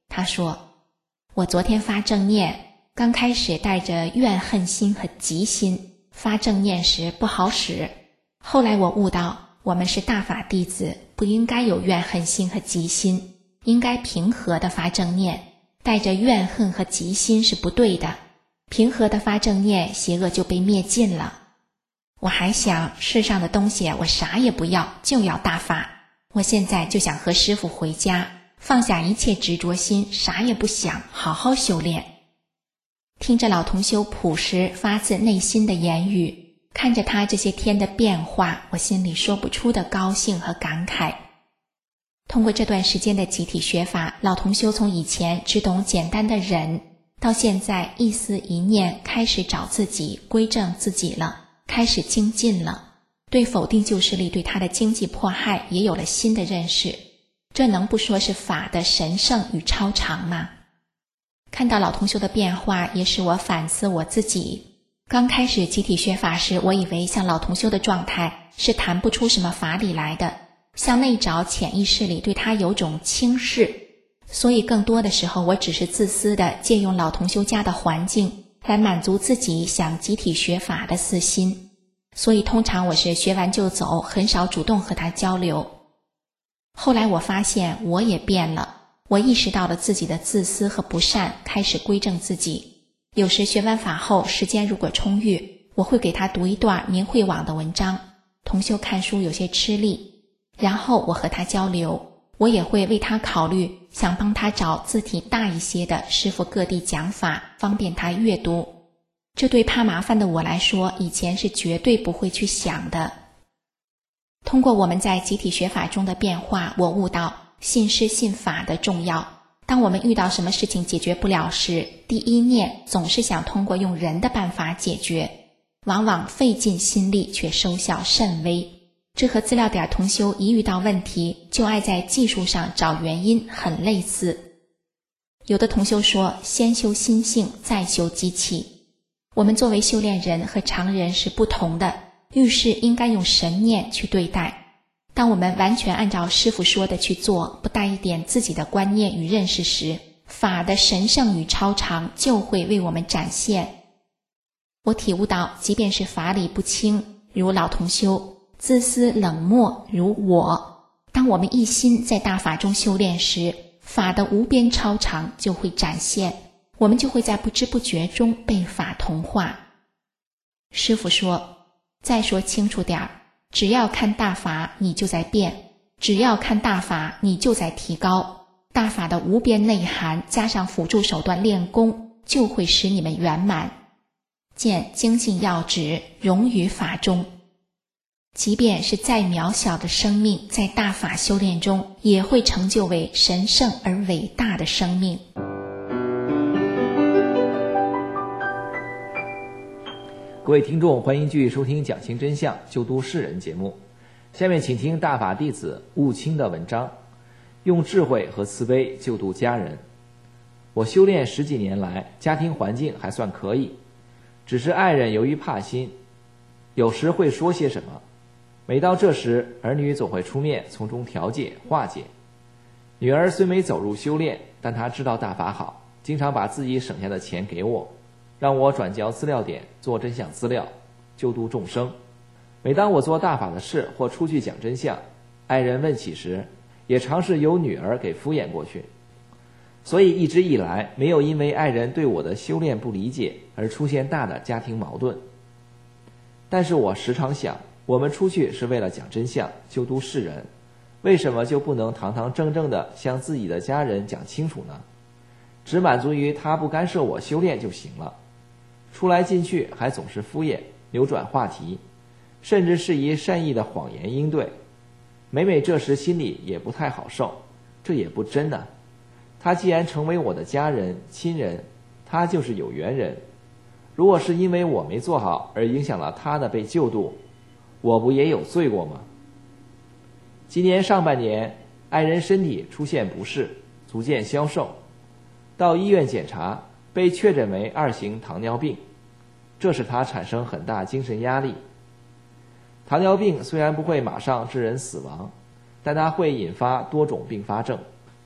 他说，我昨天发正念，刚开始带着怨恨心和急心，发正念时不好使。后来我悟到，我们是大法弟子，不应该有怨恨心和急心，应该平和地发正念，带着怨恨和急心是不对的。平和地发正念，邪恶就被灭尽了。我还想，世上的东西我啥也不要，就要大法。我现在就想和师父回家，放下一切执着心，啥也不想，好好修炼。听着老同修朴实发自内心的言语，看着他这些天的变化，我心里说不出的高兴和感慨。通过这段时间的集体学法，老同修从以前只懂简单的忍，到现在一思一念开始找自己，归正自己了，开始精进了。对否定旧势力对他的经济迫害也有了新的认识，这能不说是法的神圣与超常吗？看到老同修的变化，也使我反思我自己。刚开始集体学法时，我以为像老同修的状态是谈不出什么法理来的，像内找潜意识里对他有种轻视，所以更多的时候我只是自私地借用老同修家的环境来满足自己想集体学法的私心。所以通常我是学完就走，很少主动和他交流。后来我发现我也变了，我意识到了自己的自私和不善，开始归正自己。有时学完法后，时间如果充裕，我会给他读一段明慧网的文章，同修看书有些吃力，然后我和他交流，我也会为他考虑，想帮他找字体大一些的师父各地讲法，方便他阅读。这对怕麻烦的我来说，以前是绝对不会去想的。通过我们在集体学法中的变化，我悟到信师信法的重要。当我们遇到什么事情解决不了时，第一念总是想通过用人的办法解决，往往费尽心力却收效甚微。这和资料点同修一遇到问题就爱在技术上找原因很类似。有的同修说，先修心性，再修机器。我们作为修炼人和常人是不同的，遇事应该用神念去对待。当我们完全按照师父说的去做，不带一点自己的观念与认识时，法的神圣与超常就会为我们展现。我体悟到，即便是法理不清，如老同修，自私冷漠如我，当我们一心在大法中修炼时，法的无边超常就会展现，我们就会在不知不觉中被法同化。师父说，再说清楚点儿，只要看大法，你就在变；只要看大法，你就在提高。大法的无边内涵，加上辅助手段练功，就会使你们圆满。见精进要旨，融于法中。即便是再渺小的生命，在大法修炼中，也会成就为神圣而伟大的生命。 各位听众，欢迎继续收听讲清真相救度世人节目。下面请听大法弟子悟清的文章，用智慧和慈悲救度家人。我修炼10几年来，家庭环境还算可以，只是爱人由于怕心，有时会说些什么，每到这时，儿女总会出面从中调解化解。女儿虽没走入修炼，但她知道大法好，经常把自己省下的钱给我，让我转交资料点做真相资料，救度众生。每当我做大法的事或出去讲真相，爱人问起时，也尝试由女儿给敷衍过去。所以一直以来，没有因为爱人对我的修炼不理解而出现大的家庭矛盾。但是我时常想，我们出去是为了讲真相，救度世人，为什么就不能堂堂正正地向自己的家人讲清楚呢？只满足于他不干涉我修炼就行了。出来进去还总是敷衍扭转话题，甚至是以善意的谎言应对，每每这时心里也不太好受，这也不真啊。他既然成为我的家人亲人，他就是有缘人，如果是因为我没做好而影响了他的被救度，我不也有罪过吗？今年上半年，爱人身体出现不适，逐渐消瘦，到医院检查，被确诊为2型糖尿病，这使他产生很大精神压力。糖尿病虽然不会马上致人死亡，但它会引发多种并发症，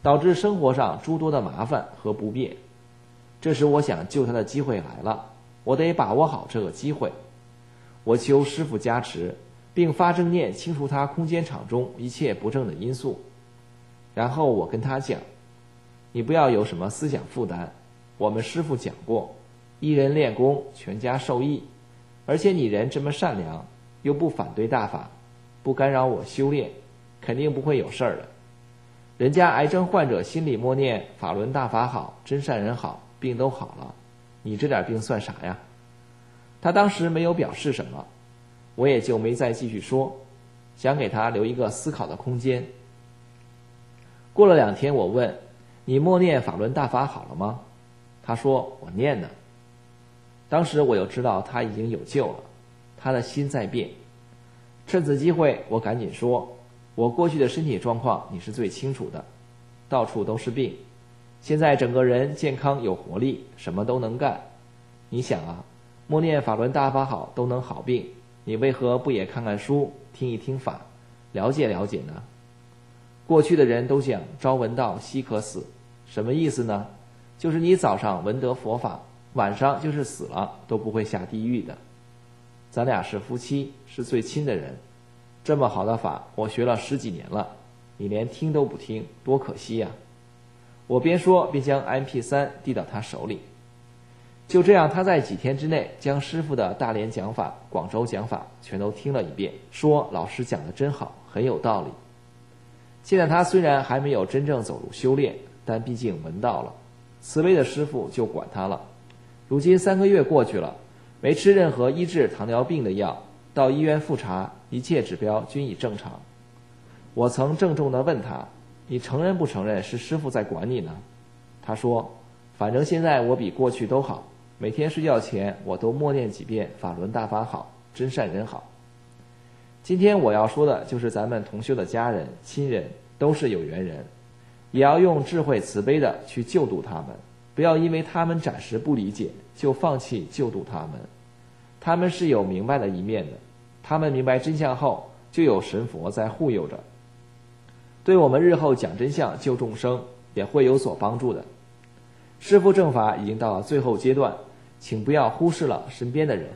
导致生活上诸多的麻烦和不便。这时我想救他的机会来了，我得把握好这个机会。我求师父加持，并发正念清除他空间场中一切不正的因素。然后我跟他讲，你不要有什么思想负担，我们师父讲过，一人练功，全家受益。而且你人这么善良，又不反对大法，不干扰我修炼，肯定不会有事儿的。人家癌症患者心里默念法轮大法好，真善人好，病都好了，你这点病算啥呀？他当时没有表示什么，我也就没再继续说，想给他留一个思考的空间。过了2天，我问，你默念法轮大法好了吗？他说，我念呢。当时我就知道他已经有救了，他的心在变。趁此机会，我赶紧说，我过去的身体状况你是最清楚的，到处都是病，现在整个人健康有活力，什么都能干。你想啊，默念法轮大法好都能好病，你为何不也看看书，听一听法，了解了解呢？过去的人都讲朝闻道夕可死，什么意思呢？就是你早上闻得佛法，晚上就是死了都不会下地狱的。咱俩是夫妻，是最亲的人，这么好的法我学了10几年了，你连听都不听，多可惜呀！我边说边将 MP3 递到他手里。就这样，他在几天之内将师父的大连讲法、广州讲法全都听了一遍，说老师讲得真好，很有道理。现在他虽然还没有真正走入修炼，但毕竟闻到了，慈悲的师父就管他了。如今3个月过去了，没吃任何医治糖尿病的药，到医院复查，一切指标均已正常。我曾郑重地问他，你承认不承认是师父在管你呢？他说，反正现在我比过去都好，每天睡觉前我都默念几遍法轮大法好，真善人好。今天我要说的就是咱们同修的家人、亲人都是有缘人，也要用智慧慈悲的去救度他们，不要因为他们暂时不理解就放弃救度他们。他们是有明白的一面的，他们明白真相后，就有神佛在护佑着，对我们日后讲真相救众生也会有所帮助的。师父正法已经到了最后阶段，请不要忽视了身边的人。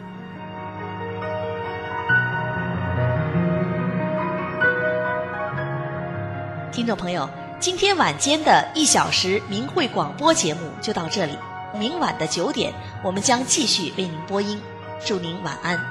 听众朋友，今天晚间的1小时明慧广播节目就到这里，明晚的9点，我们将继续为您播音。祝您晚安。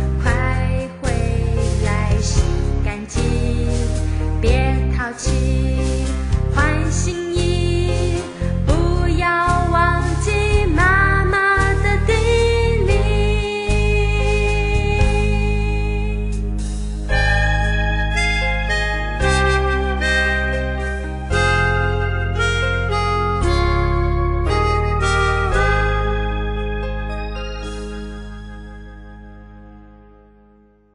别淘气。